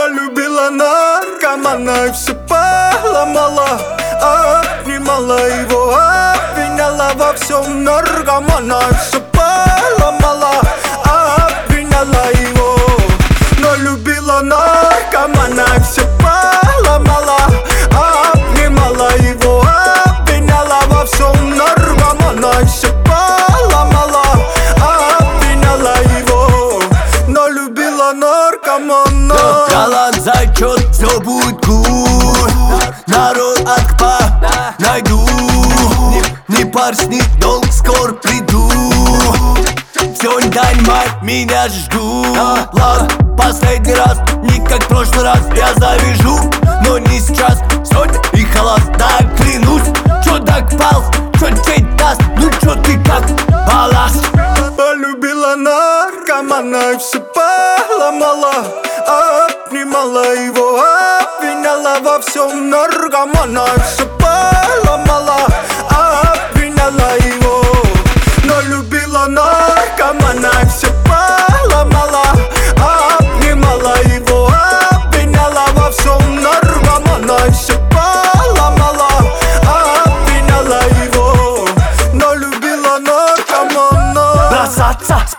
Полюбила наркомана и все поломала. Обнимала его, обвиняла во всем наркомана и все поломала. Обвиняла его, но любила наркомана и все поломала. Обнимала его, обвиняла во всем наркомана и все поломала. Обвиняла его, но любила наркомана. Талант, зачет, все будет good. Народ отпа найду. Не парься, не долг, скоро приду. Все не донимает, меня ждут. Ладно, последний раз, не как в прошлый раз. Я завяжу, но не сейчас. Сегодня и халат, да, клянусь. Чё так пал, чё чей даст? Ну чё ты как балласт? Полюбила наркомана и все поломала. Обнимала его, обвиняла во всем наркомана и все поломала. Обвиняла его, но любила наркомана и все поломала. Обнимала его, обвиняла во всем наркомана и все поломала. Обвиняла его, но любила наркомана. Бросаться с